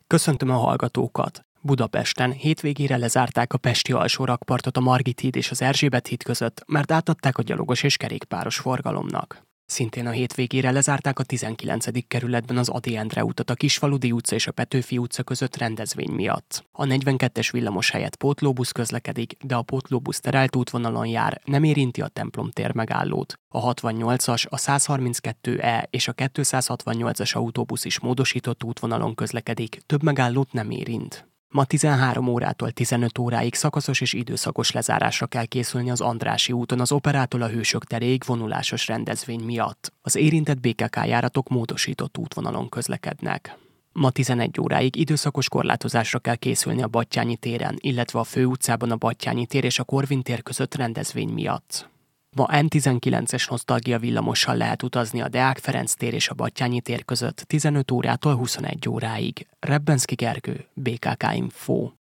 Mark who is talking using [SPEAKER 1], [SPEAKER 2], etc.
[SPEAKER 1] Köszöntöm a hallgatókat! Budapesten hétvégére lezárták a pesti alsórakpartot a Margit híd és az Erzsébet híd között, mert átadták a gyalogos és kerékpáros forgalomnak. Szintén a hétvégére lezárták a 19. kerületben az Ady Endre utat a Kisfaludy utca és a Petőfi utca között rendezvény miatt. A 42-es villamos helyett pótlóbusz közlekedik, de a pótlóbusz terelt útvonalon jár, nem érinti a Templom tér megállót. A 68-as, a 132E és a 268-as autóbusz is módosított útvonalon közlekedik, több megállót nem érint. Ma 13 órától 15 óráig szakaszos és időszakos lezárásra kell készülni az Andrássy úton az Operától a Hősök teréig vonulásos rendezvény miatt. Az érintett BKK járatok módosított útvonalon közlekednek. Ma 11 óráig időszakos korlátozásra kell készülni a Batthyány téren, illetve a Főutcában a Batthyány tér és a Korvin tér között rendezvény miatt. Ma M19-es nosztalgia villamossal lehet utazni a Deák Ferenc tér és a Batthyány tér között 15 órától 21 óráig. Rebbenszky Gergő, BKK Info.